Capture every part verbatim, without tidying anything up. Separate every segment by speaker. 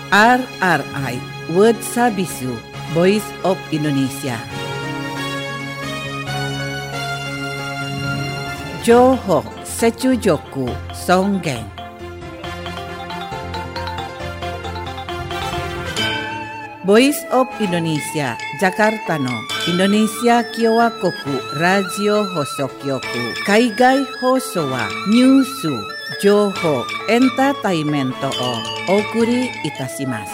Speaker 1: アールアールアイWorld Service Voice of Indonesia。情報接続尊厳。Voice of Indonesia Jakarta のインドネシア共和国ラジオ放送局。海外放送はニュース、情報、エンターテインメントをお送りいたします。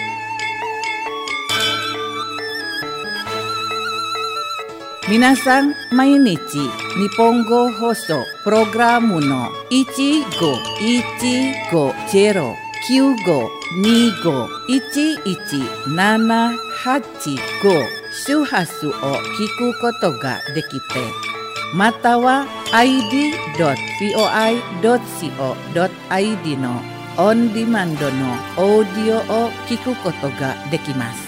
Speaker 1: 皆さん、毎日日本語放送プログラムのいちごいちごゼロきゅうごにごいちいちななはちご周波数を聞くことができて、または アイディードットブイオアイドットシーオードットアイディー のオンディマンドのオーディオを聞くことができます。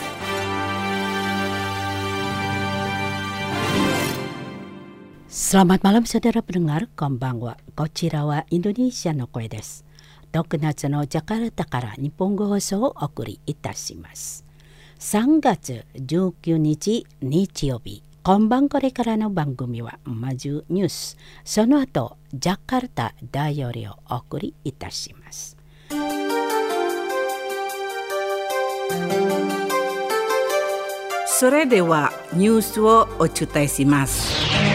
Speaker 2: Selamat malam saudara pendengar, konbanwa. Kochira wa Indonesia no koe desu. ろくがつのジャカルタから日本語放送をお送りいたします。さんがつじゅうくにち日曜日、今晩これからの番組はまずニュース、その後ジャカルタ大よりをお送りいたします。
Speaker 1: それではニュースをお伝えします。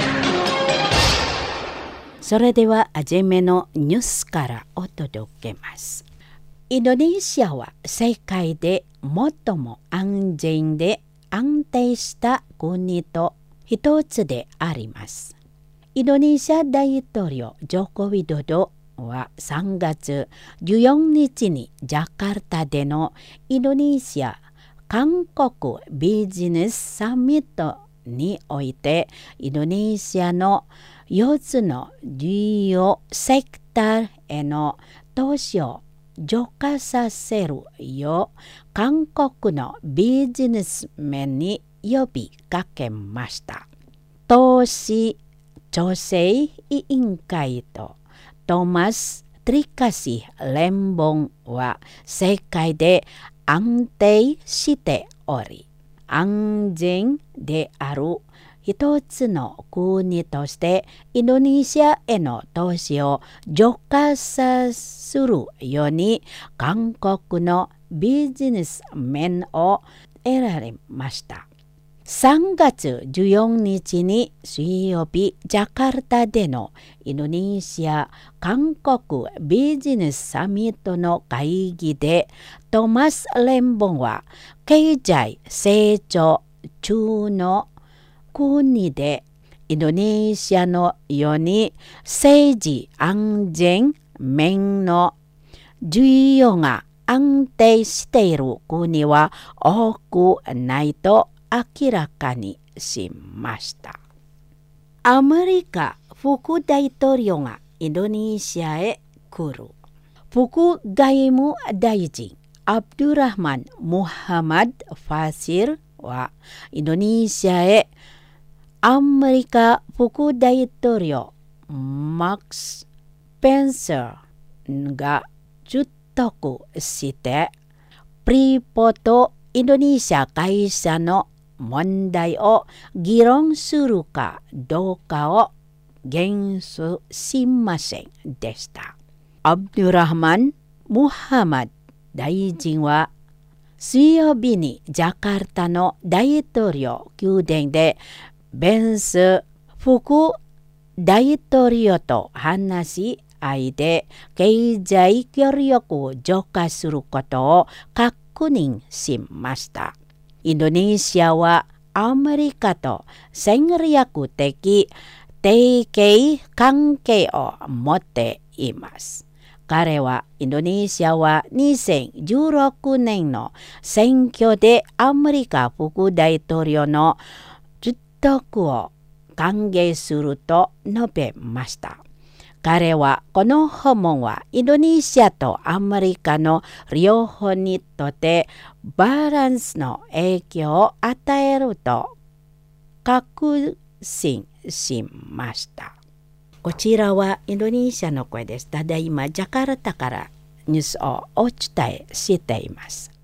Speaker 2: それでは初めのニュースからお届けます。インドネシアは世界で最も安全で安定した国と一つであります。インドネシア大統領ジョコビドドはさんがつじゅうよっかにちにジャカルタでのインドネシア韓国ビジネスサミットにおいてインドネシアのよっつの重要セクターへの投資を増加させるよう韓国のビジネスメンに呼びかけました。投資調整委員会とトマス・トリカシ連邦は世界で安定しており、安全である一つの国としてインドネシアへの投資を増加させるように韓国のビジネスメンを選られました。さんがつじゅうよっかにちに水曜日、ジャカルタでのインドネシア韓国ビジネスサミットの会議でトマス連邦は経済成長中の国でインドネシアのように政治安全面の需要が安定している国は多くないと明らかにしました。アメリカ副大統領がインドネシアへ来る。副外務大臣アブドゥラハマン・ムハマド・ファシルはインドネシアへアメリカ副大統領マックス・ペンサーが出国してプリポートインドネシア会社の問題を議論するかどうかを言及しませんでした。アブドゥラハマン・ムハマド大臣は水曜日にジャカルタの大統領宮殿でベンス副大統領と話し合いで経済協力を増加することを確認しました。インドネシアはアメリカと戦略的提携関係を持っています。彼はインドネシアはにせんじゅうろくねんの選挙でアメリカ副大統領の受得を歓迎すると述べました。彼はこの訪問はインドネシアとアメリカの両方にとってバランスの影響を与えると確信しました。こちらはインドネシアの声です。ただいまジャカルタからニュースをお伝えしています。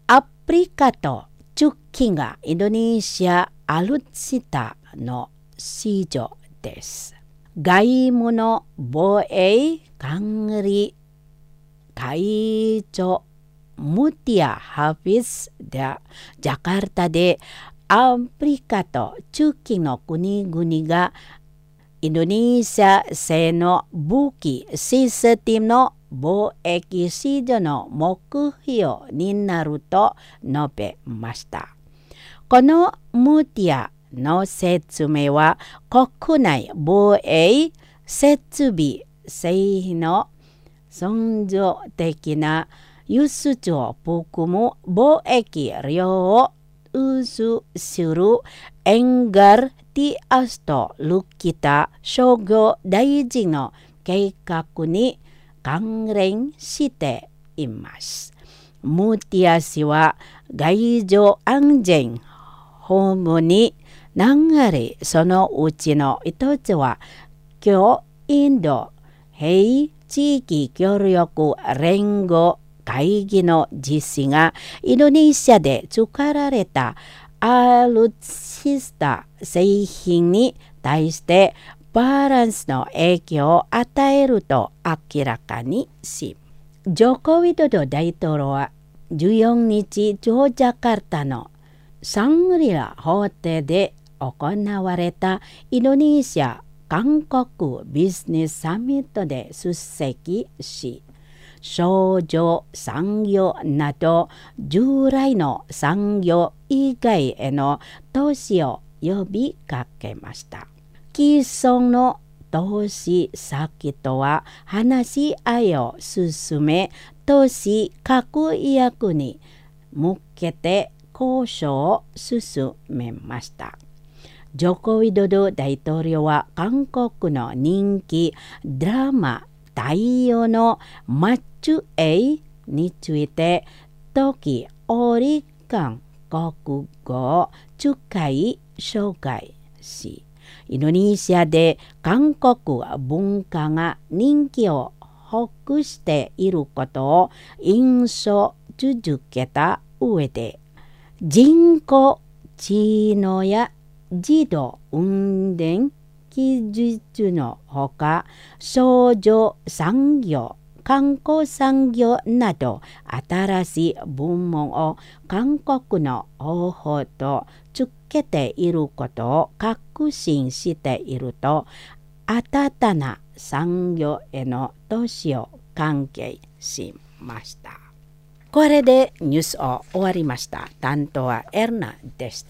Speaker 2: アプリカとチュッキがインドネシアアルツィタの市場です。外務の防衛管理会長ムティア・ハフィスでジャカルタでアフリカと中期の国々がインドネシア製の武器システムの貿易市場の目標になると述べました。このムティアの説明は国内防衛設備製品の存続的な輸出を含む貿易量を運輸するエンガルティアスト・ルキタ商業大臣の計画に関連しています。ムティア氏は外交安全法務に流れ、そのうちの一つは今日インド非地域協力連合会議の実施がインドネシアで作られたアルツシタ製品に対してバランスの影響を与えると明らかにし、ジョコウィドド大統領はじゅうよっかジョジャカルタのシャングリラ法廷で行われたインドネシア韓国ビジネスサミットで出席し、商業産業など従来の産業以外への投資を呼びかけました。既存の投資先とは話し合いを進め、投資確約に向けて交渉を進めました。ジョコウィドド大統領は韓国の人気ドラマ太陽のマッチュエイについて時折韓国語を使い紹介し、インドネシアで韓国文化が人気を博していることを印象づけた上で、人工知能や自動運転技術のほか、商業産業、観光産業など新しい部門を韓国の方法とつけていることを確信していると、新たな産業への投資を関係しました。これでニュースを終わりました。担当はエルナでした。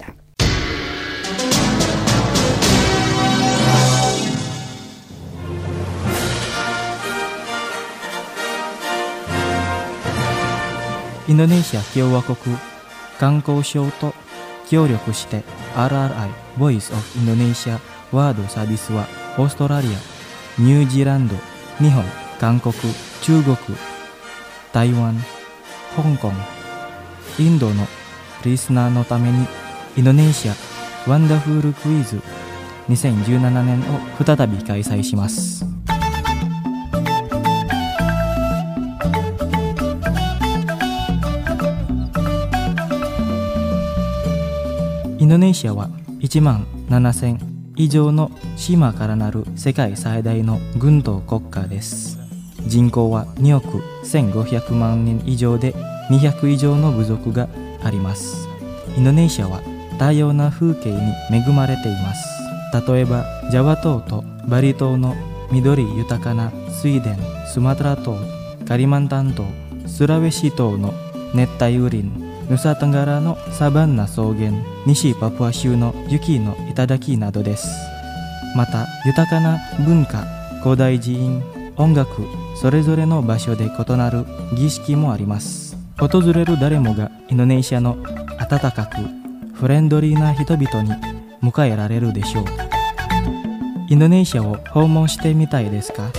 Speaker 3: インドネシア共和国観光省と協力して アールアールアイ Voice of Indonesia ワードサービスはオーストラリア、ニュージーランド、日本、韓国、中国、台湾、香港、インドのリスナーのためにインドネシアワンダフルクイズにせんじゅうななねんを再び開催します。インドネシアはいちまんななせん以上の島からなる世界最大の軍島国家です。人口はにおくせんごひゃくまんにん以上でにひゃく以上の部族があります。インドネシアは多様な風景に恵まれています。例えばジャワ島とバリ島の緑豊かな水田、スマトラ島、カリマンタン島、スラウェシ島の熱帯雨林、ヌサトンガラのサバンナ草原、西パプア州の雪の頂などです。また豊かな文化、古代寺院、音楽、それぞれの場所で異なる儀式もあります。訪れる誰もがインドネシアの温かくフレンドリーな人々に迎えられるでしょう。インドネシアを訪問してみたいですか？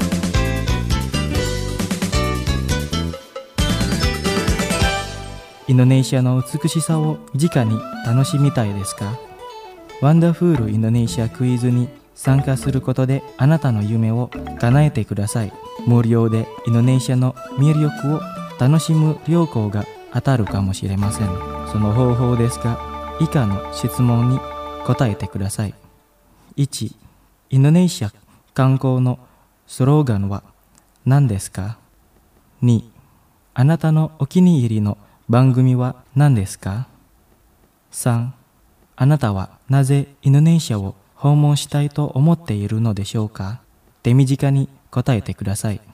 Speaker 3: インドネシアの美しさを直に楽しみたいですか？ワンダフルインドネシアクイズに参加することであなたの夢を叶えてください。無料でインドネシアの魅力を楽しむ旅行が当たるかもしれません。その方法ですが、以下の質問に答えてください。いち、インドネシア観光のスローガンは何ですか？に、あなたのお気に入りの番組は何ですか？さん、あなたはなぜインドネシアを訪問したいと思っているのでしょうか？手短に答えてください。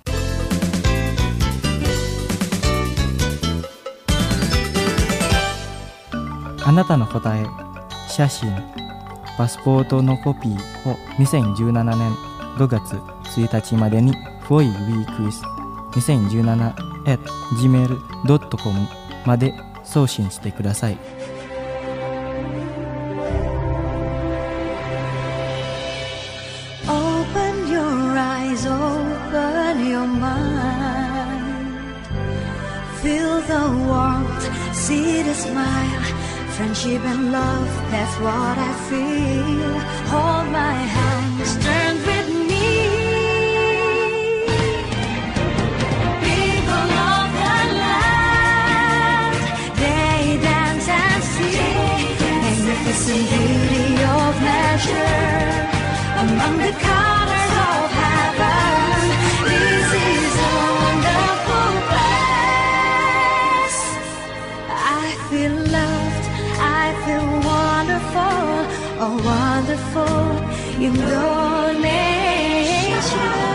Speaker 3: あなたの答え、写真、パスポートのコピーをにせんじゅうななねんごがつついたちまでに フォーイウィークイズにせんじゅうなな アット ジーメール ドット コム まで送信してください。
Speaker 4: Open your eyes, open your mind. Feel the warmth, see the smile.Friendship and love, that's what I feel. Hold my hands, turn with me. People of the land, they dance and sing. Magnificent beauty of nature, among the colors of heaven. This is a wonderful place. I feel love.I feel wonderful, oh wonderful Indonesia.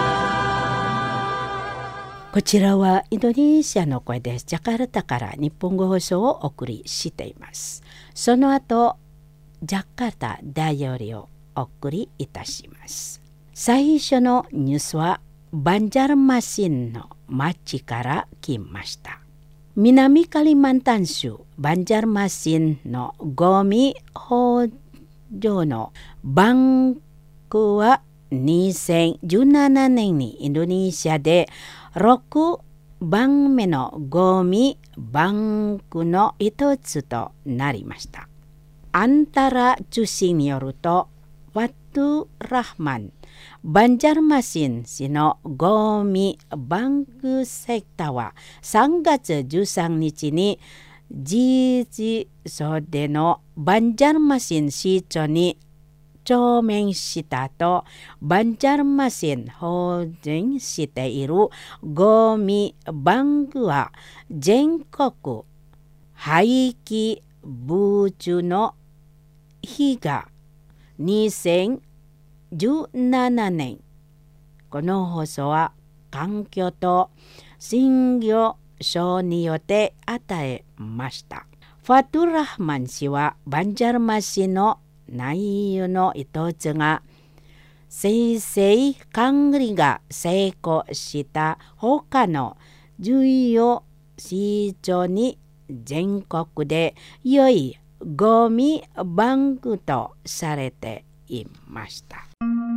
Speaker 2: こちらはインドネシアの声です。ジャカルタから日本語放送をお送りしています。その後、ジャカルタダイオリをお送りいたします。最初のニュースはバンジャルマシンの町から来ました。南カリマンタン州バンジャルマシンのゴミ補助のバンクはにせんじゅうななねんにインドネシアでろくばんめのゴミバンクの一つとなりました。アンタラ通信によると、ワトゥ・ラフマンバンジャルマシン市のゴミバンクセクターはさんがつじゅうさんにちに事実上でのバンジャルマシン市長に聴命したと、バンジャルマシン保全しているゴミバンクは全国廃棄物の日がにせんじゅうななねん。この放送は環境と産業省によって与えました。ファトゥ・ラフマン氏はバンジャルマシンの内容の一つが生成管理が成功した他の重要市場に全国で良いゴミバンクとされていました。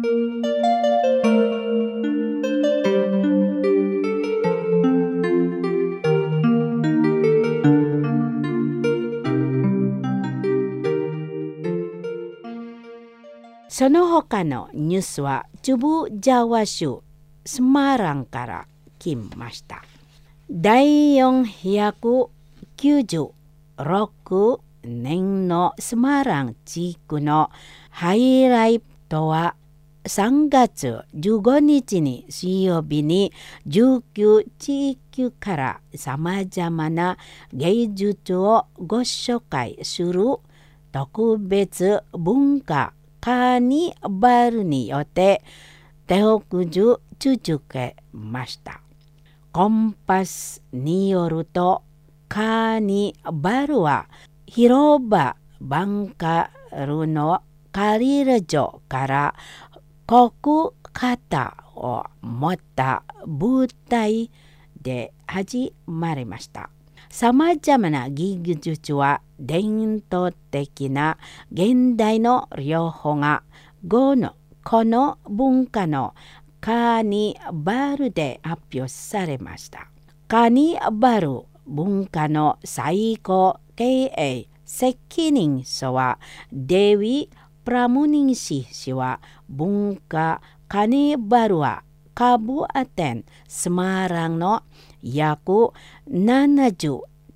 Speaker 2: その他のニュースは中部ジャワ州スマランから来ました。だいよんひゃくきゅうじゅうろくねんのスマラン地区のハイライトはさんがつじゅうごにちに水曜日にじゅうきゅうちいきからさまざまな芸術をご紹介する特別文化カーニバルによって手北中続けました。コンパスによるとカーニバルは広場バンカルのカリラ城から国旗を持った舞台で始まりました。さまざまな技術は伝統的な現代の両方がこの、この文化のカーニバルで発表されました。カーニバル文化の最高経営責任者はデヴィ・プラムニンシ氏は文化カーニバルはカブアテンスマランの約ななじゅう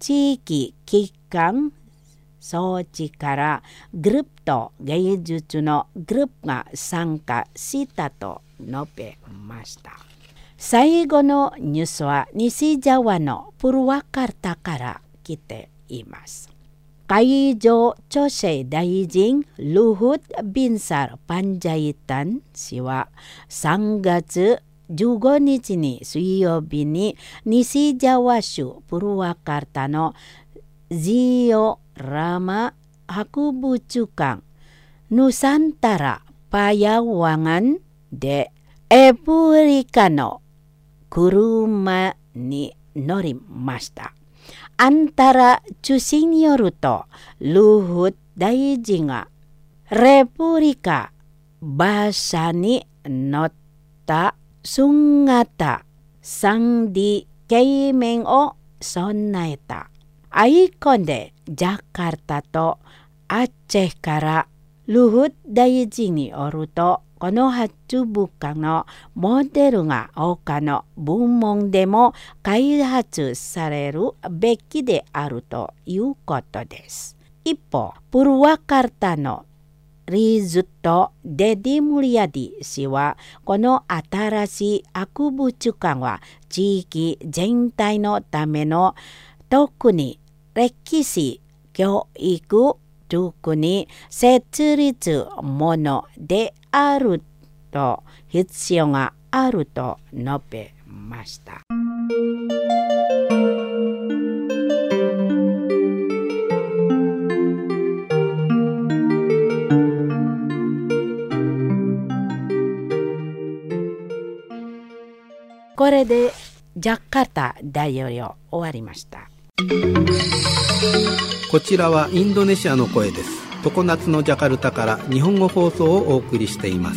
Speaker 2: 地域機関装置からグループと芸術のグループが参加したと述べました。最後のニュースは西ジャワのプルワカルタから来ています。海上調整大臣ルフッ・ビンサル・パンジャイタン氏はさんがつじゅうごにちに水曜日に西ジャワ州プルワカルタのジオラマ博物館ヌサンタラパヤワガンでエプリカの車に乗りました。antara cusiによると、ルフッ大臣がレプリカ馬車に乗った姿、三 D 形面を備えた。アイコンでジャカルタとアッチェからルフッ大臣によると、この博物館のモデルが他の部門でも開発されるべきであるということです。一方、プルワカルタのリズとデディ・ムリアディ氏は、この新しい博物館は地域全体のための特に歴史、教育、特に設立ものであると必要があると述べました。これでジャカルタ大統領終わりました。
Speaker 5: こちらはインドネシアの声です。常夏のジャカルタから日本語放送をお送りしています。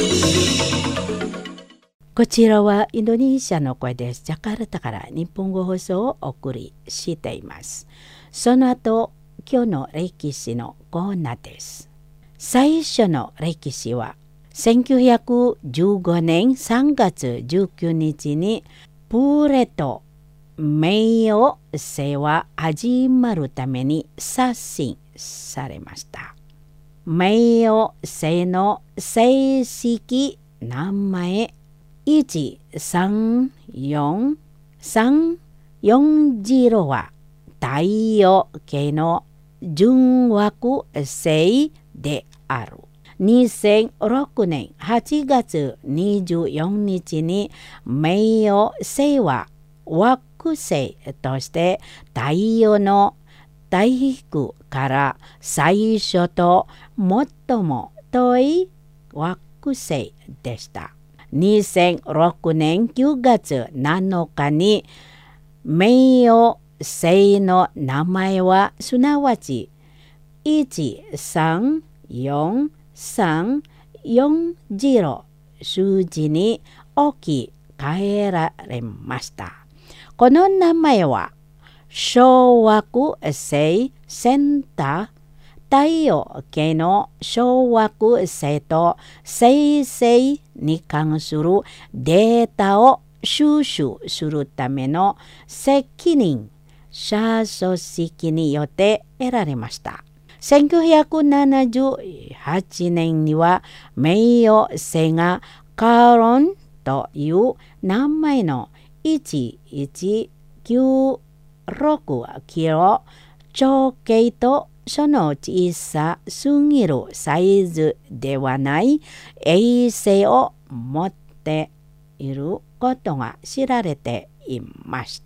Speaker 2: こちらはインドネシアの声です。ジャカルタから日本語放送をお送りしています。その後、今日の歴史のコーナーです。最初の歴史はせんきゅうひゃくじゅうごねんさんがつじゅうくにちにプレト名誉制は始まるために刷新されました。名誉制の正式名前いちさんよんさんよんゼロは太陽系の純惑星である。にせんろくねんはちがつにじゅうよっかに名誉星は惑星として太陽の大陸から最初と最も遠い惑星でした。にせんろくねんくがつなのかに名誉星の名前はすなわちいちさんよんさんよんゼロ数字に置き換えられました。この名前は小惑星センター、太陽系の小惑星と星星に関するデータを収集するための責任者組織によって得られました。せんきゅうひゃくななじゅうはちねんには名誉星がカロンという名前のいちいちきゅうろくキロ直径とその小さすぎるサイズではない衛星を持っていることが知られていました。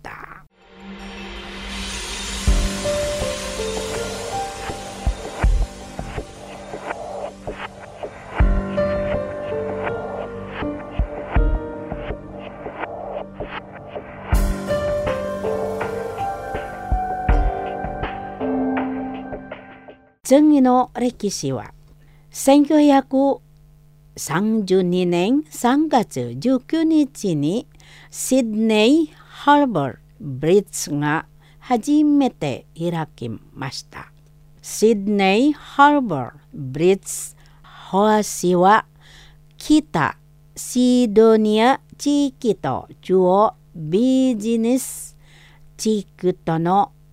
Speaker 2: 次の歴史はせんきゅうひゃくさんじゅうにねんさんがつじゅうくにちにシドネイ・ハーバー・ブリッジが初めて開きました。シドネイ・ハーバー・ブリッジ橋は北シドニア地域と中央ビジネス地区との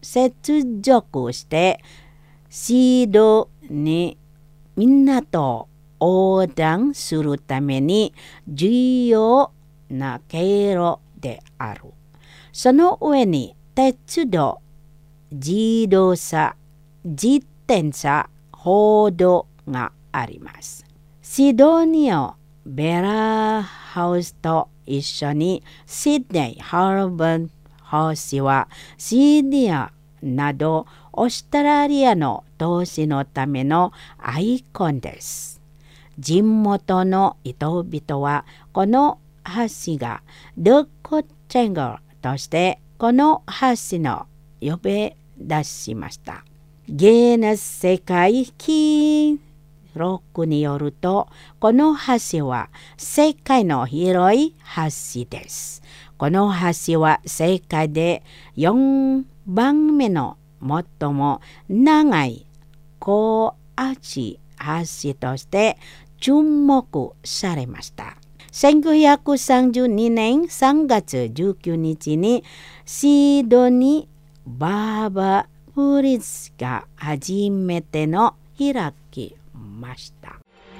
Speaker 2: 接続してシドニー港を横断するために重要な経路である。その上に鉄道、自動車、自転車、歩道があります。シドニーをベラーハウスと一緒にシドニーハーバー星はシニアなどオーストラリアの投資のためのアイコンです。地元の人々はこの橋がドコチェンゴとしてこの橋の呼び出しました。ギネス世界記録によると、この橋は世界の広い橋です。この橋は世界でよんばんめの最も長い高アジ橋として注目されました。せんきゅうひゃくさんじゅうにねんさんがつじゅうくにちにシドニーバーバーブリッジが初めての開きました。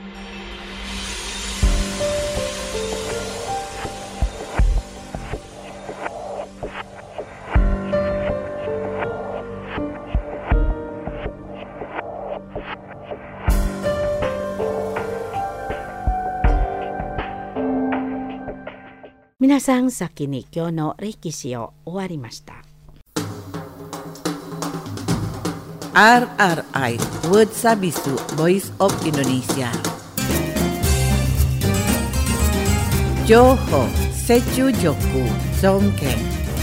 Speaker 2: 皆さん、先に今日の歴史を終わりました。
Speaker 1: アールアールアイ Word Sabisu Voice of Indonesia 情報、接中力、尊敬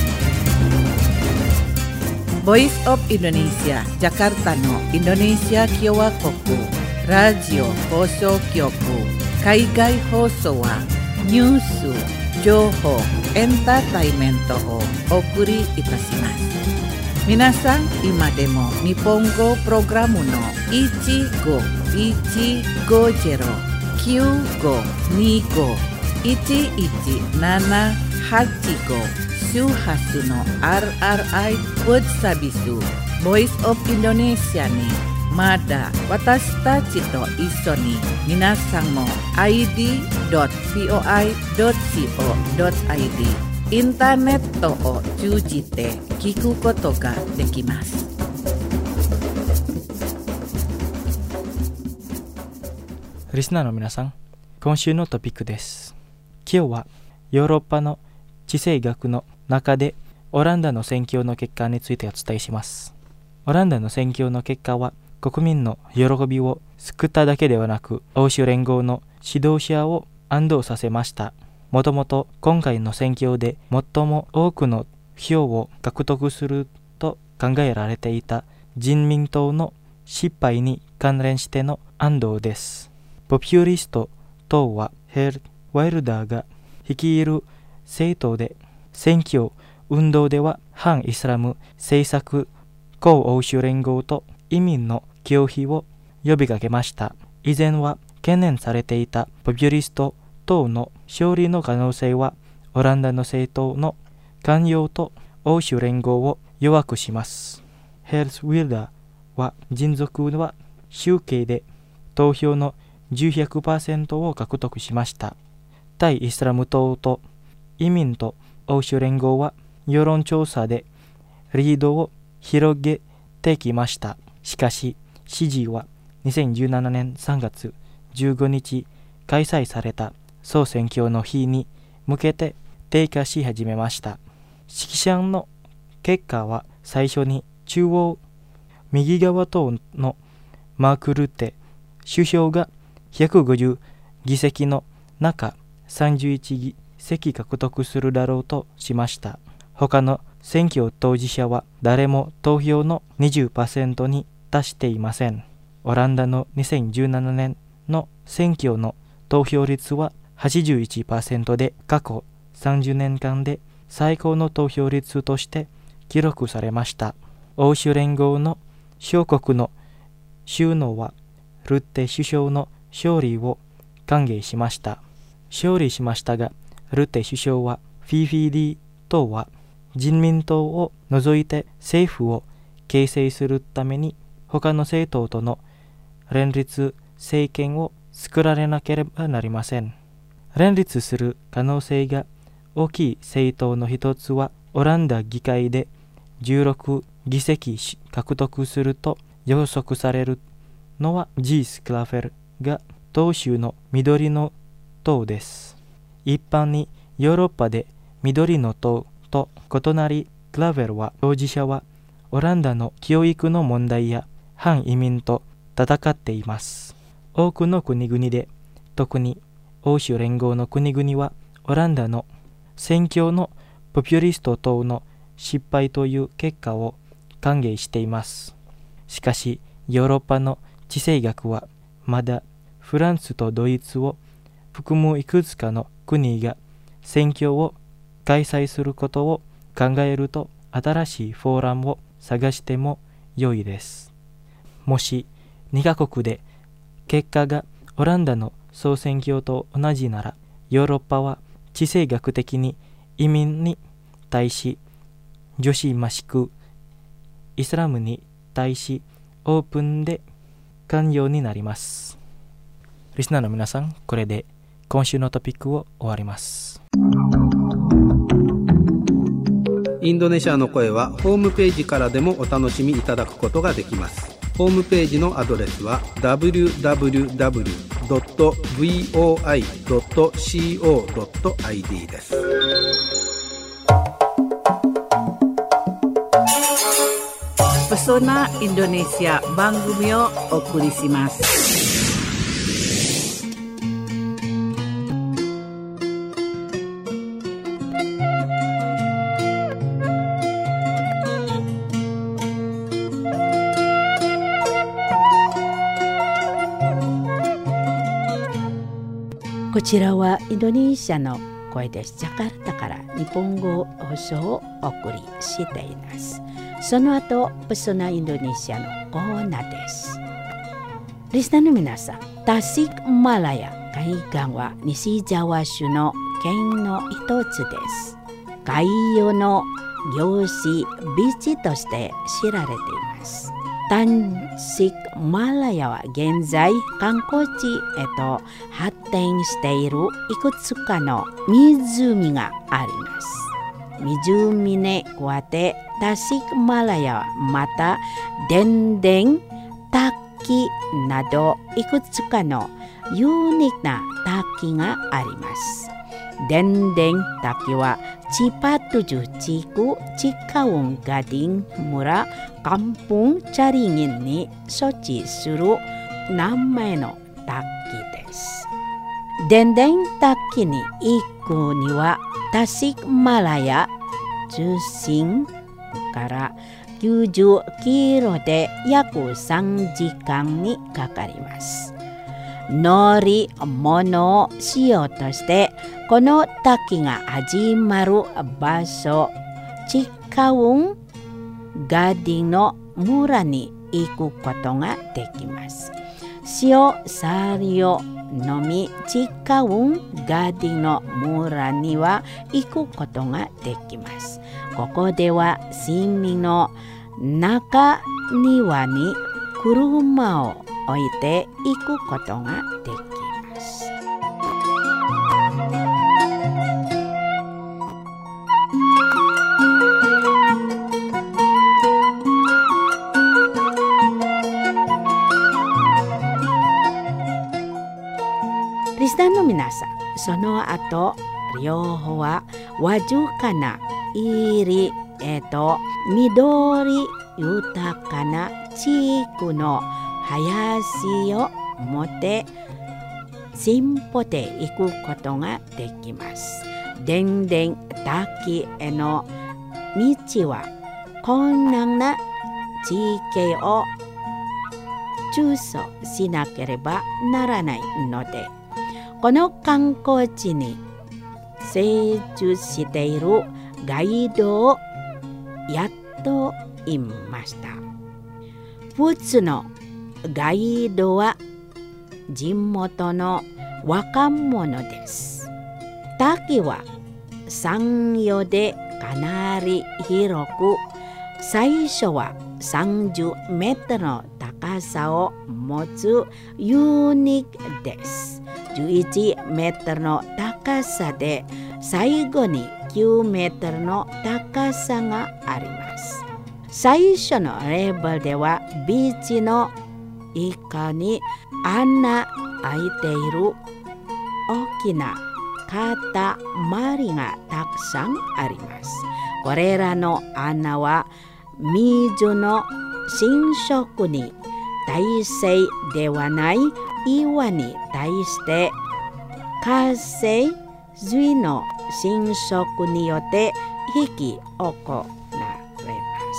Speaker 1: Voice of Indonesia ジャカルタのインドネシア共和国ラジオ放送局海外放送はニュース、情報、エンターテイメントをお送りいたします。皆さん、今でも日本語プログラムのいちごいちごゼロ きゅうごにご いちいちななはちご 周波数の アールアールアイ Word Sabisu Voice of Indonesia にまだ私たちと一緒に皆さんも アイディードットブイオアイドットコードットアイディー インターネットを通じて聞くことができます。
Speaker 3: リスナーの皆さん、今週のトピックです。今日はヨーロッパの地政学の中でオランダの選挙の結果についてお伝えします。オランダの選挙の結果は国民の喜びを救っただけではなく、欧州連合の指導者を安堵させました。もともと今回の選挙で最も多くの票を獲得すると考えられていた人民党の失敗に関連しての安堵です。ポピュリスト党はヘル・ワイルダーが率いる政党で、選挙運動では反イスラム政策抗欧州連合と移民の拒否を呼びかけました。以前は懸念されていたポピュリスト党の勝利の可能性はオランダの政党の関与と欧州連合を弱くします。ヘルス・ウィルダーは人族は集計で投票の じゅう、ひゃくパーセント を獲得しました。対イスラム党と移民と欧州連合は世論調査でリードを広げてきました。しかし支持はにせんじゅうななねんさんがつじゅうごにち開催された総選挙の日に向けて低下し始めました。識者の結果は最初に中央右側党のマーク・ルッテ首相がひゃくごじゅうぎせきの中さんじゅういちぎせき獲得するだろうとしました。他の選挙当事者は誰も投票の にじゅっパーセント に達していません。オランダのにせんじゅうななねんの選挙の投票率は はちじゅういちパーセント で過去さんじゅうねんかんで最高の投票率として記録されました。欧州連合の小国の首脳はルッテ首相の勝利を歓迎しました。勝利しましたが、ルッテ首相は フィーフィーディー 党は人民党を除いて政府を形成するために他の政党との連立政権を作られなければなりません。連立する可能性が大きい政党の一つはオランダ議会でじゅうろく議席獲得すると予測されるのはジース・クラフェルが党首の緑の党です。一般にヨーロッパで緑の党と異なり、クラフェルは当事者はオランダの教育の問題や反移民と戦っています。多くの国々で、特に欧州連合の国々はオランダの選挙のポピュリスト党の失敗という結果を歓迎しています。しかしヨーロッパの地政学はまだフランスとドイツを含むいくつかの国が選挙を開催することを考えると、新しいフォーラムを探しても良いです。もしにカ国で結果がオランダの総選挙と同じなら、ヨーロッパは地政学的に移民に対し女子ましく、イスラムに対しオープンで寛容になります。リスナーの皆さん、これで今週のトピックを終わります。
Speaker 5: インドネシアの声はホームページからでもお楽しみいただくことができます。ホームページのアドレスは ダブリューダブリューダブリュードットブイオーアイドットコードットアイディー です。
Speaker 1: Pesona Indonesia 番組をお送りします。
Speaker 2: こちらはインドネシアの声です。ジャカルタから日本語放送をお送りしています。その後、ペソナインドネシアのコーナーです。リスナーの皆さん、タシックマラヤ海岸は西ジャワ州の県の一つです。海洋の漁師ビーチとして知られています。タシックマラヤは現在観光地へと発展しているいくつかの湖があります。湖に加えタシックマラヤはまたデンデン滝などいくつかのユニークな滝があります。デンデン滝はCipatujuh Ciku Cikaung Gading Mura Kampung Caringin に処置する名前の滝です。デンデン滝に行くにはタシックマラヤ中心からきゅうじゅっキロで約さんじかんにかかります。乗り物をしようとしてこの滝が始まる場所Cikaung Gadingの村に行くことができます。塩サリを飲みCikaung Gadingの村には行くことができます。ここでは市の中庭に車を置いて行くことができます。リスナーの皆さん、その後両方はわずかな入りえと緑豊かな地区の林を持って進歩で行くことができます。でんでん滝への道は困難な地形を通走しなければならないので、この観光地に精通しているガイドをやっといました。普通のガイドは地元の若者です。滝は山陽でかなり広く最初はさんじゅうメートルの高さを持つユニークです。じゅういちメートルの高さで最後にきゅうメートルの高さがあります。最初のレベルではビーチの床に穴開いている大きな塊がたくさんあります。これらの穴は水の浸食に耐性ではない岩に対して火成水の浸食によって引き起こられます。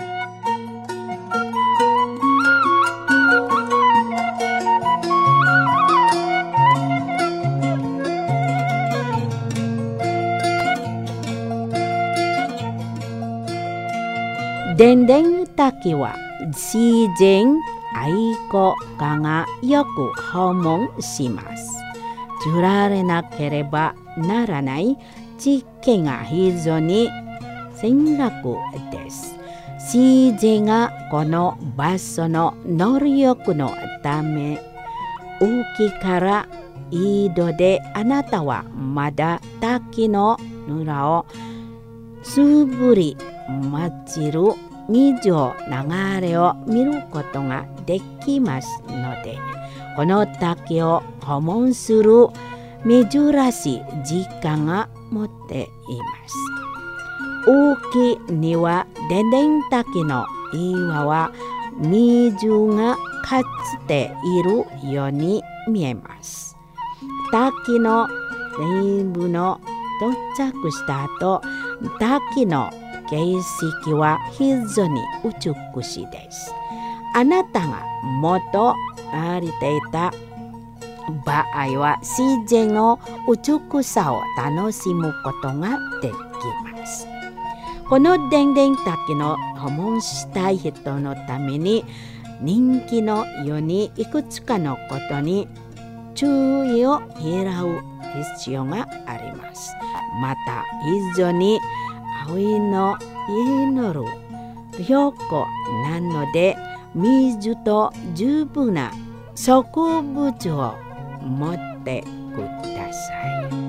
Speaker 2: でんでん滝は自然愛好家がよく訪問します。釣られなければならない地形が非常に険悪です。自然がこの場所の能力のため、沖から井戸であなたはまだ滝の裏を素振り混じる水の流れを見ることができますので、この滝を訪問する珍しい時間が持っています。沖にはでんでん滝の岩は水がかつているように見えます。滝の底部の到着した後、滝の景色は非常に美しいです。あなたが元歩いていた場合は自然の美しさを楽しむことができます。このでんでん滝の訪問したい人のために人気のようにいくつかのことに注意を払う必要があります。また非常に葵の祈る標高なので水と十分な植物を持ってください。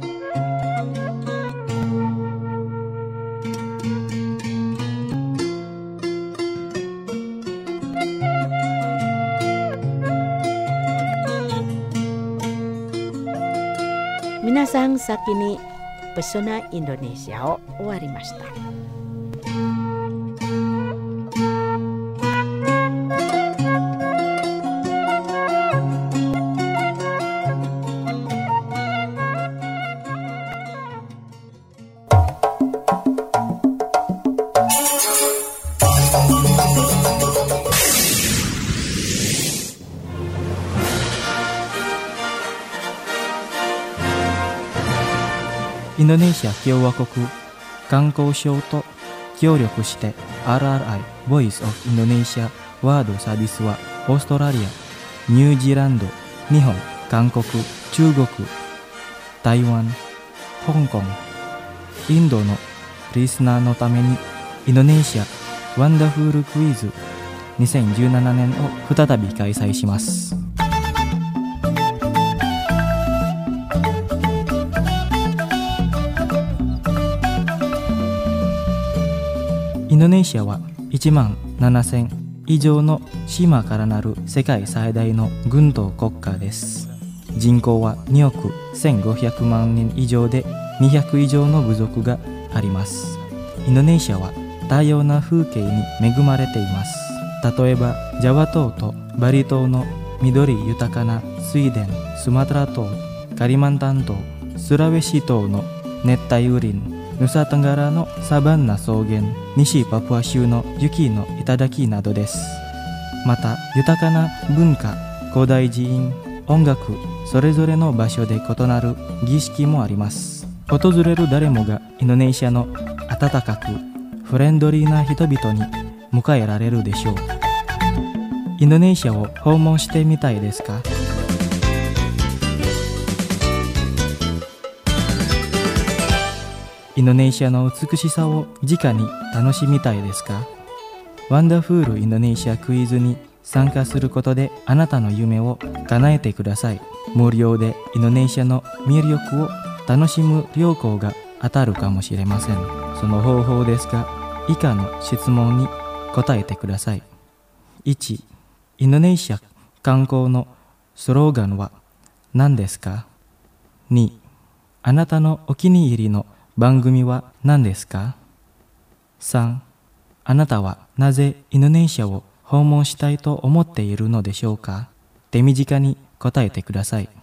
Speaker 2: 皆さん先にペソナインドネシアを終わりました。
Speaker 3: インドネシア共和国観光省と協力して アールアールアイ Voice of Indonesia ワードサービスはオーストラリア、ニュージーランド、日本、韓国、中国、台湾、香港、インドのリスナーのためにインドネシアワンダフルクイズにせんじゅうななねんを再び開催します。インドネシアはいちまんななせん以上の島からなる世界最大の軍島国家です。人口はにおくせんごひゃくまんにん以上でにひゃく以上の部族があります。インドネシアは多様な風景に恵まれています。例えばジャワ島とバリ島の緑豊かな水田、スマトラ島、カリマンタン島、スラウェシ島の熱帯雨林、ヌサトンガラのサバンナ草原、西パプア州の雪の頂などです。また豊かな文化、古代寺院、音楽、それぞれの場所で異なる儀式もあります。訪れる誰もがインドネシアの温かくフレンドリーな人々に迎えられるでしょう。インドネシアを訪問してみたいですか？イインドネシアの美しさを直に楽しみたいですか？ワンダフールインドネシアクイズに参加することであなたの夢を叶えてください。無料でインドネシアの魅力を楽しむ旅行が当たるかもしれません。その方法ですが、以下の質問に答えてください。いち、インドネシア観光のスローガンは何ですか？に、あなたのお気に入りの番組は何ですか？さん、あなたはなぜインドネシアを訪問したいと思っているのでしょうか？手短に答えてください。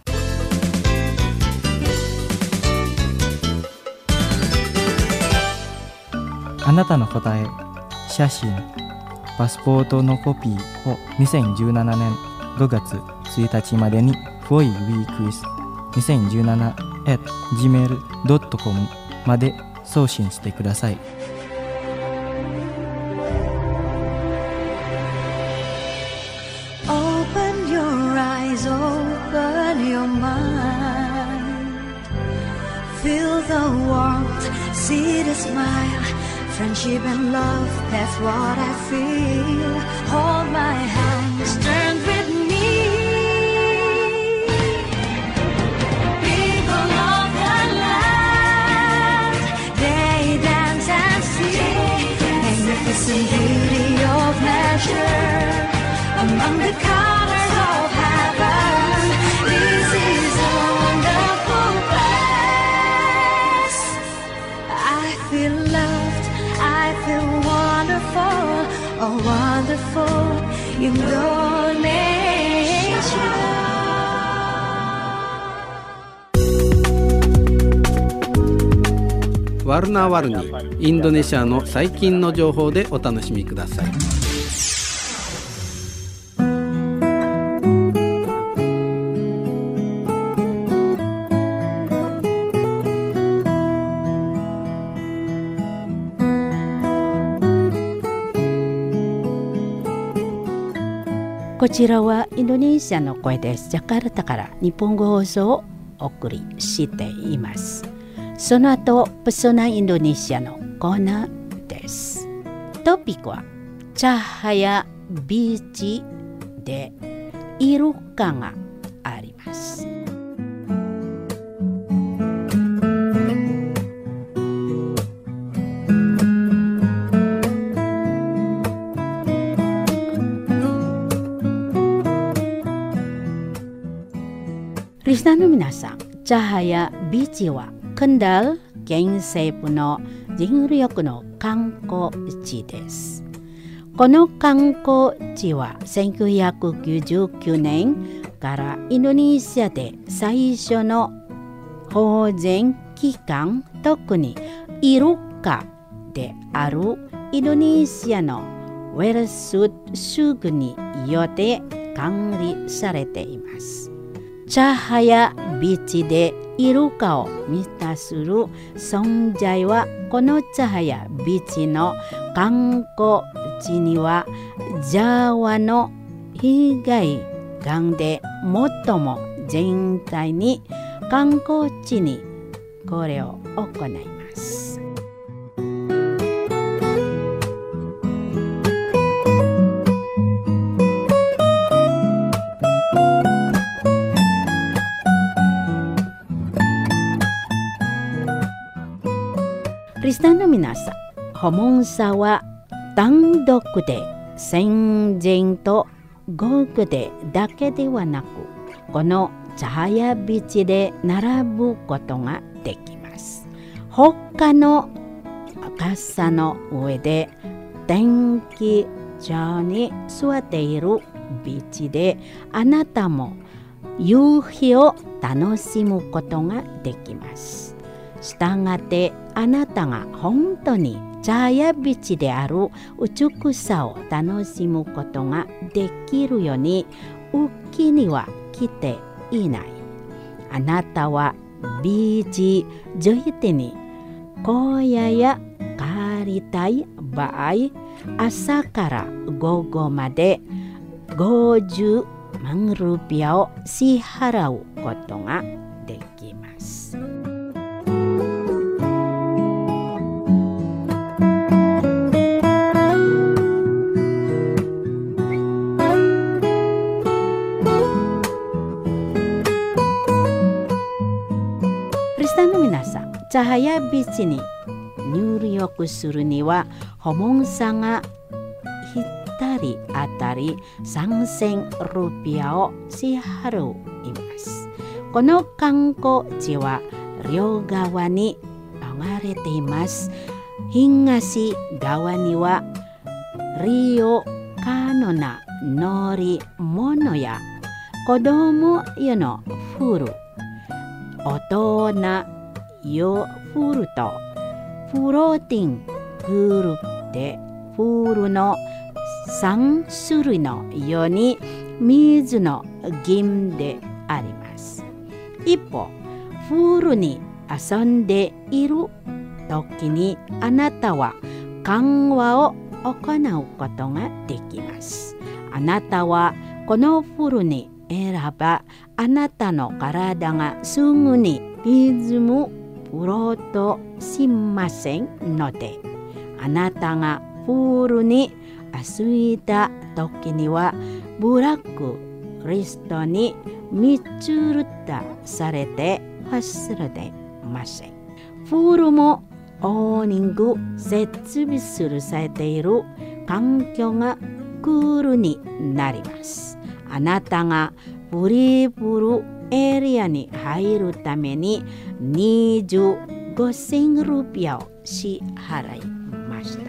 Speaker 3: あなたの答え、写真、パスポートのコピーをにせんじゅうななねんごがつついたちまでに フォイウィークイズにせんじゅうなな アット ジーメール ドットコム まで送信してください。
Speaker 4: Open your eyes, open your mind. Feel the warmth, see the smile. Friendship and love, that's what I feel. Hold my hands, turn with me. People of the land, they dance and sing. Magnificent beauty of nature, among the colors of heaven. This is a wonderful place. I feel loved.I feel wonderful, oh wonderful Indonesia.
Speaker 5: ワルナワルニ、インドネシアの最近の情報でお楽しみください。
Speaker 2: こちらはインドネシアの声です。ジャカルタから日本語放送をお送りしています。その後、プソナインドネシアのコーナーです。トピックはチャハヤビーチでイルカがあります。リスナーの皆さん、チャハヤビーチはKendal県西部の人力の観光地です。この観光地はせんきゅうひゃくきゅうじゅうきゅうねんからインドネシアで最初の保全機関、特にイルカであるインドネシアのウェルスウッド州によって管理されています。チャハヤビーチでイルカを満たする存在は、このチャハヤビーチの観光地にはジャワの東岸で最も全体に観光地にこれを行います。リスナーの皆さん、訪問者は単独で先人と合具でだけではなく、このチャハヤビーチで並ぶことができます。他の傘の上で天気上に座っているビーチで、あなたも夕日を楽しむことができます。したがってあなたが本当にチャハヤビーチである美しさを楽しむことができるように雨季には来ていない。あなたはビーチ上手に荒野や帰りたい場合、朝から午後までごじゅうまんルピアを支払うことができます。 cahaya bijiに入力するには訪問者がひとり当たりさんぜんルピアを支払います。この観光地は両側に流れています。東側には利用可能な乗り物や子供用のプール、大人用プールとフローティングプールでプールのさん種類のように水の銀であります。一方、プールに遊んでいる時にあなたは会話を行うことができます。あなたはこのプールに選ば、あなたの体がすぐにリズムプロートしませんので、あなたがプールに遊いだ時にはブラックリストに密たされて忘れてません。プールもオーニング設備するされている環境がクールになります。あなたがプリプルエリアに入るためににじゅうごせんルピアを支払いました。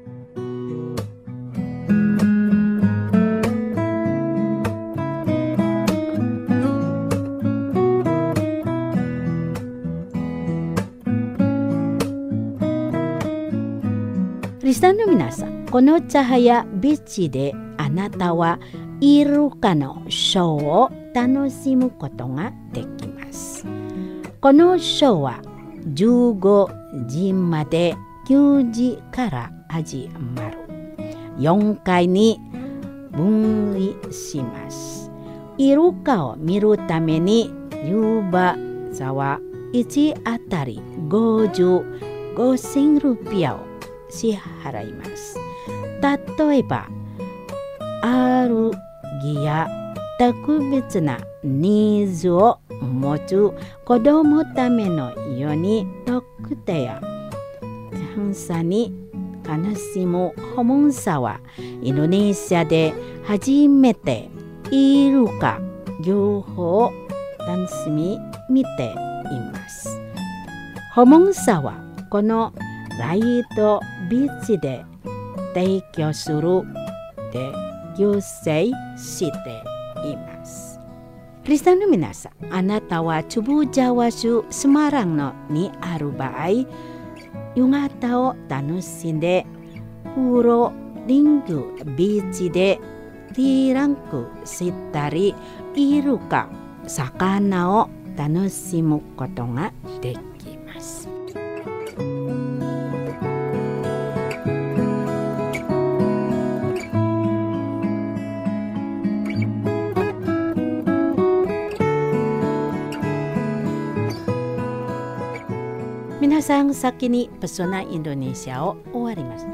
Speaker 2: リスナーの皆さん、このチャハヤビーチであなたはイルカのショーを楽しむことができます。このショーはじゅうごじまできゅうじから始まる。よんかいに分離します。イルカを見るためにユーバ座はいちあたりごじゅうごせんルピアを支払います。例えば、あるギや特別なニーズを持つ子どもためのように特定や探査に楽しむ訪問者はインドネシアで初めてイルカ両方を楽しみ見ています。訪問者はこのライトビーチで提供するで優先しています。リスナーの皆さん、あなたはTubuh Jawa州スマランのにある場合、夕方を楽しんでフローリングビーチでティーランクしたり、イルカ、魚を楽しむことができます。皆さん、先にペソナインドネシアを終わりました。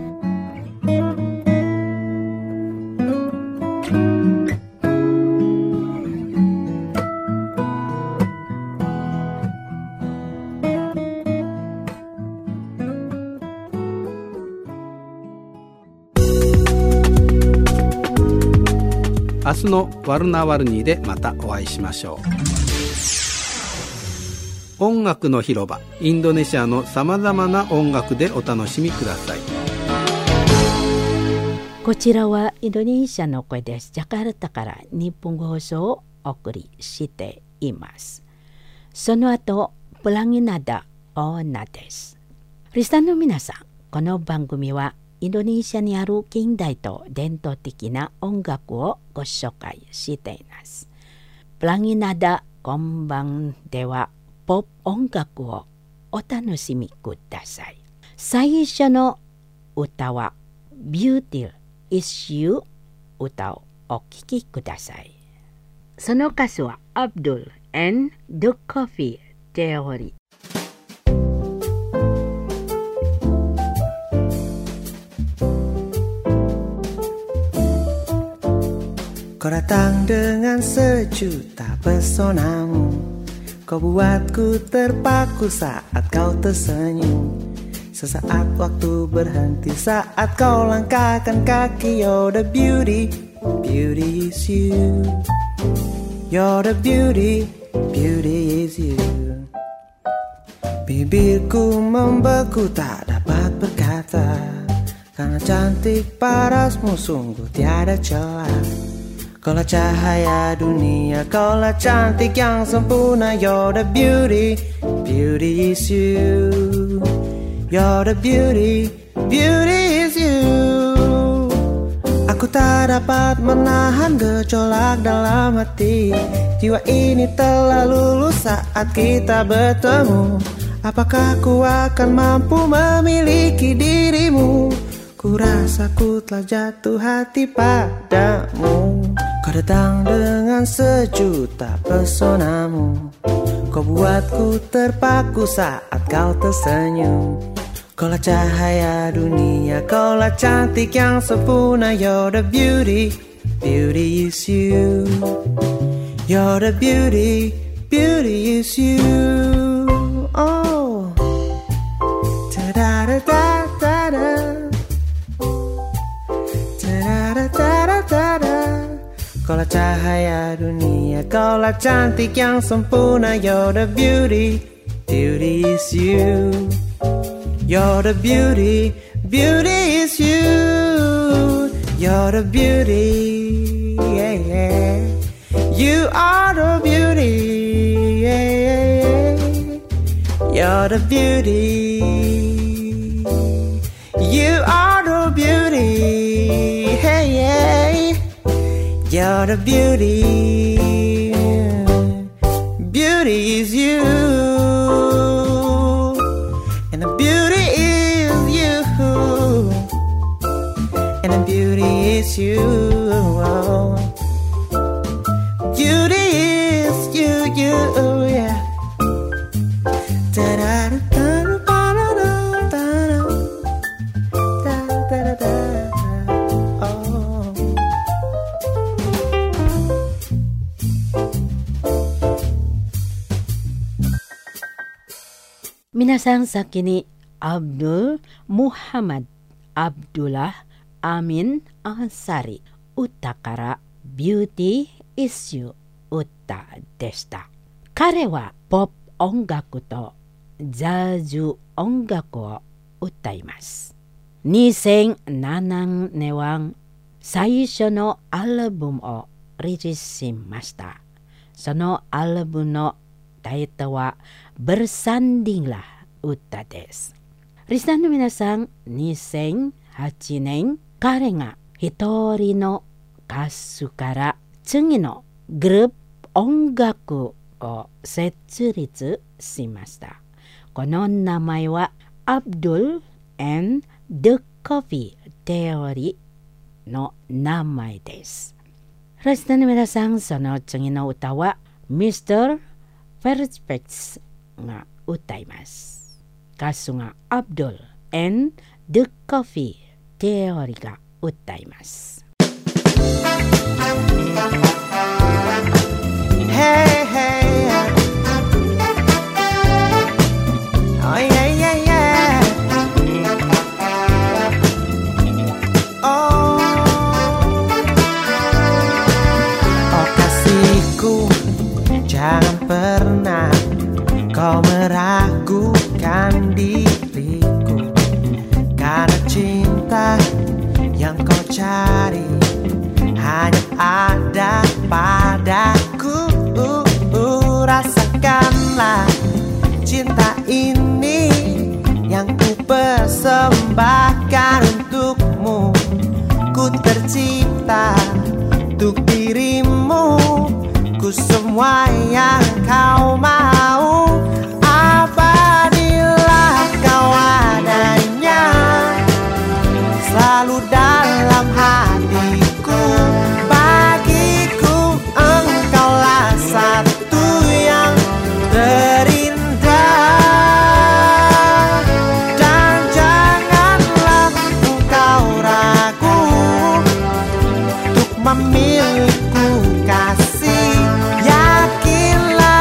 Speaker 5: 明日のワルナワルニーでまたお会いしましょう。音楽の広場、インドネシアのさまざまな音楽でお楽しみください。
Speaker 2: こちらはインドネシアの声です。ジャカルタから日本語放送をお送りしています。その後、プラギナダオーナです。リスナーの皆さん、この番組はインドネシアにある近代と伝統的な音楽をご紹介しています。プラギナダ今晩ではポップ音楽をお楽しみください。最初の歌は Beauty is You 歌をお聴きください。その歌手は Abdul and the Coffee Theory。
Speaker 6: Kau datang dengan sejuta pesonamu, Kau buatku terpaku saat kau tersenyum. Sesaat waktu berhenti saat kau langkahkan kaki. You're the beauty, beauty is you. You're the beauty, beauty is you. Bibirku membeku tak dapat berkata, karena cantik parasmu sungguh tiada celah. Kaulah cahaya dunia, kaulah cantik yang sempurna. You're the beauty, beauty is you. You're the beauty, beauty is you. Aku tak dapat menahan gejolak dalam hati. Jiwa ini telah lulus saat kita bertemu. Apakah ku akan mampu memiliki dirimu? Ku rasa ku telah jatuh hati padamu. Kau datang dengan sejuta pesonamu. Kau buatku terpaku saat kau tersenyum. Kaulah cahaya dunia, kaulah cantik yang sempurna. You're the beauty, beauty is you. You're the beauty, beauty is you. Oh, ta-da-da-da-da-da, ta-da-da-da-da-da. Kaulah cahaya dunia, kaulah cantik yang sempurna. You're the beauty, beauty is you. You're the beauty, beauty is you. You're the beauty, yeah, yeah. You are the beauty, yeah, yeah, yeah. You're the beauty. You are the beauty, hey, yeah. You're the beauty, beauty is you, and the beauty is you, and the beauty is you, oh. Beauty is you, you, yeah.
Speaker 2: Minasang sakini Abdul Muhammad Abdullah Amin Ansari Utakara Beauty is you Uta deshita. 彼はポップ音楽とジャズ音楽を歌います。にせんななねんは最初のアルバムをリリースしました。そのアルバムのタイトルはBersandinglah歌です。リスナーの皆さん、にせんはちねん、彼が一人の歌手から次のグループ音楽を設立しました。この名前は Abdul and the Coffee Theory の名前です。リスナーの皆さん、その次の歌は ミスター Perspects が歌います。歌手が Abdul and the Coffee Theory が歌います。
Speaker 6: Hey, hey, oh yeah, yeah, yeah. Oh, oh kasihku, jangan pernah kau meragukan diriku, karena cinta yang kau cari hanya ada padaku. Rasakanlah cinta ini yang ku persembahkan untukmu. Ku tercipta untuk dirimu, ku semua yang kau mau. Apabila kau adanya selalu dalam hatiku, bagiku engkaulah satu yang terindah. Dan janganlah engkau ragu untuk memilihku kasih. Yakinlah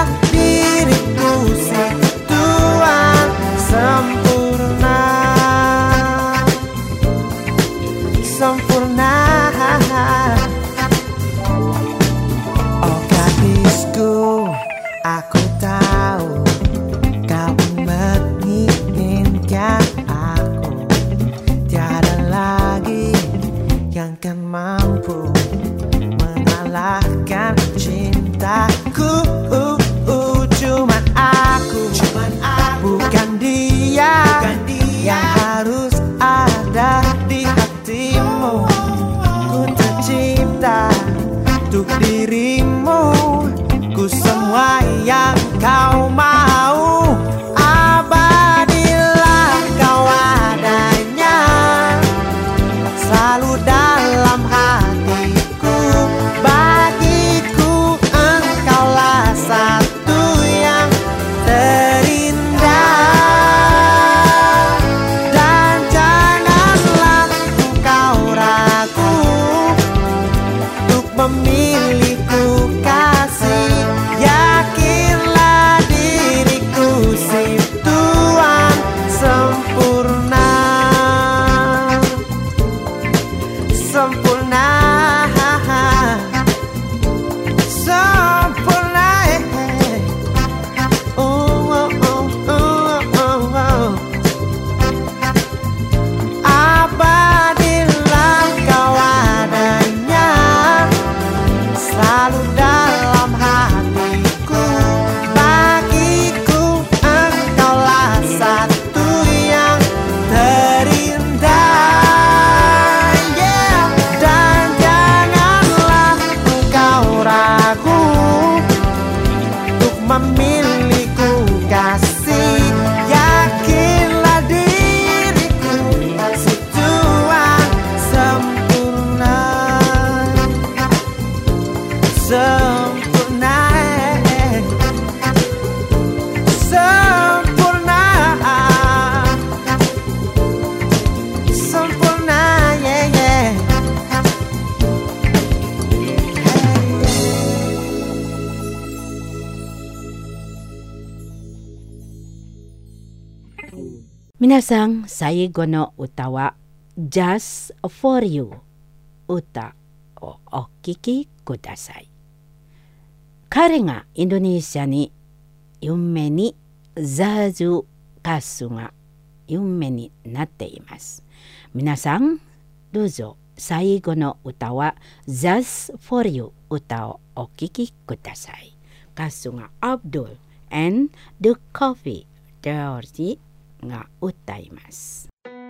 Speaker 2: Minasang, 最後の歌は Just for You 歌をお聴きください。彼がインドネシアに有名にジャズ歌手が有名になっています。皆さんどうぞ最後の歌は Just for You 歌をお聴きください。歌手が Abdul and The Coffee Dirty が歌います。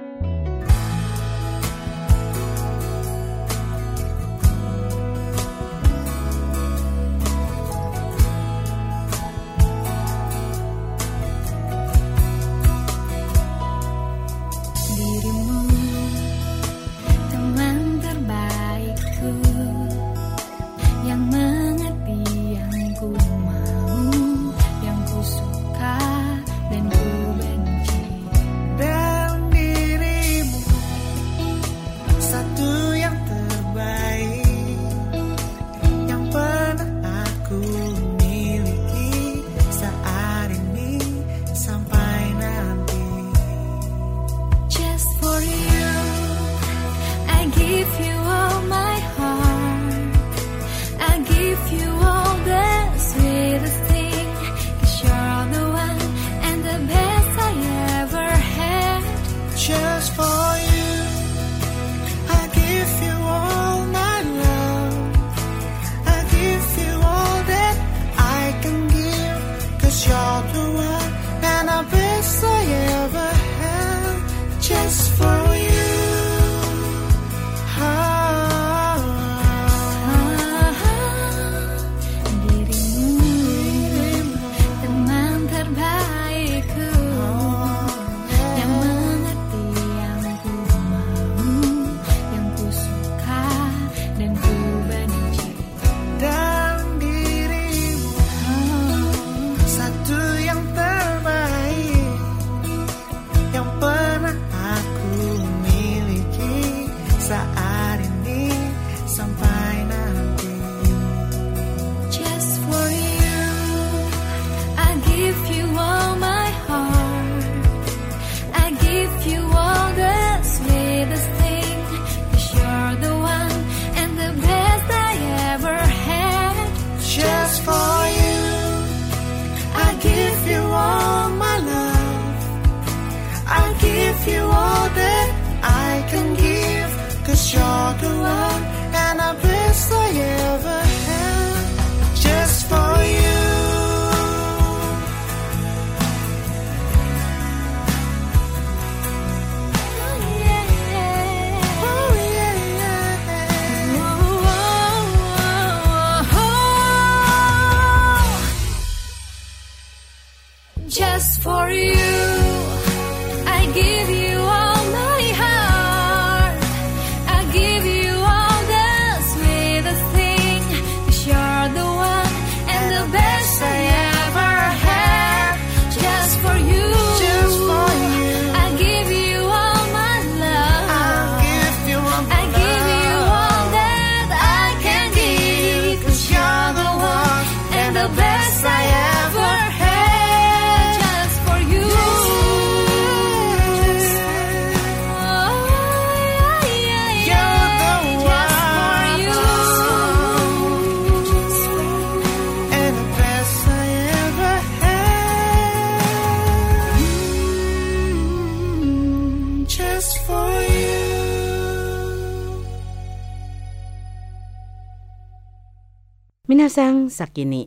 Speaker 2: 皆さん先に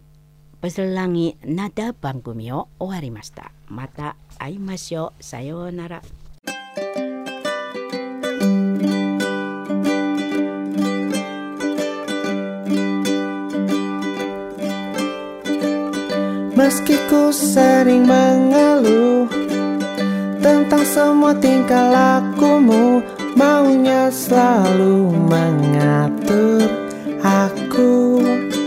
Speaker 2: Pelangi Nada 番組を終わりました。また会いましょう。さようなら。
Speaker 6: Meski ku sering mengeluh tentang semua tingkah lakumu, maunya selalu mengatur aku.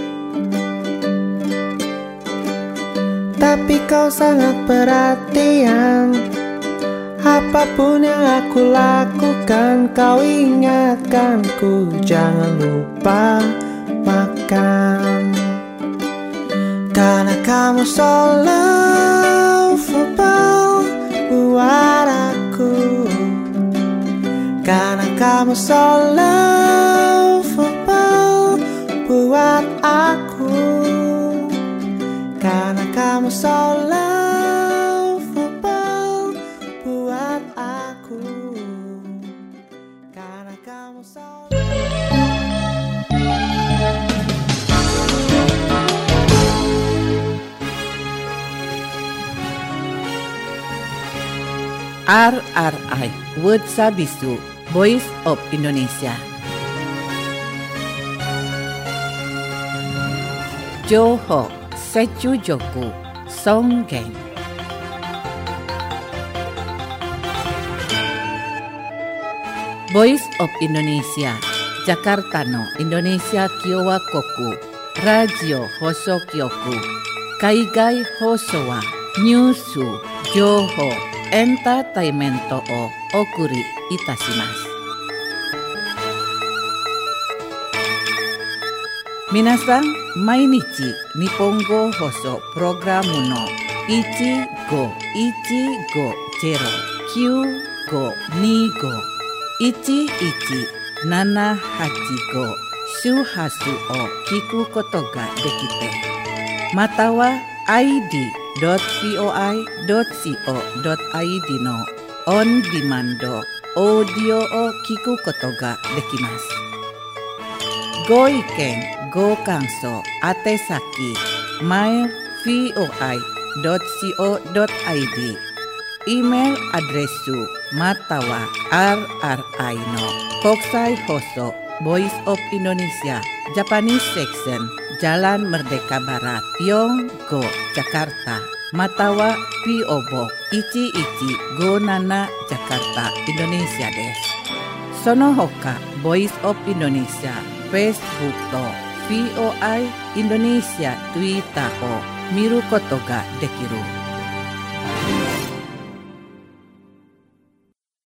Speaker 6: Tapi kau sangat perhatian, apapun yang aku lakukan, kau ingatkanku jangan lupa makan. Karena kamu so lovable, buat aku kamu so lovable buat aku, karena kamu so lovable buat aku, karena kamu so
Speaker 1: R R I Word Sabisu Voice of Indonesia. Johor Secujoku Songgeng. Voice of Indonesia Jakarta no Indonesia Kyowa Koku Radio Hosokyoku Kaigai Hosowa Nyusu Johor Entertainment o okuri itashimasu. Minasan, mainichi Nihongo Hoso Programu no ichi go ichi go zero kyu go ni go ichi ichi nana hachi go shuhasu o kiku koto ga dekite. Mata wa I D dot voi dot co dot i d のオンディマンドオーディオを聞くことができます。ご意見ご感想宛先 マイル voi dot co dot i d イメールアドレスまたは アールアールアイ の国際放送 Voice of Indonesia Japanese Section Jalan Merdeka Barat Yonggo Jakarta Matawa P O Box ichi ichi go nana Jakarta Indonesia desu. Sono hoka Voice of Indonesia Facebook to V O I Indonesia Twitter o miru koto ga dekiru.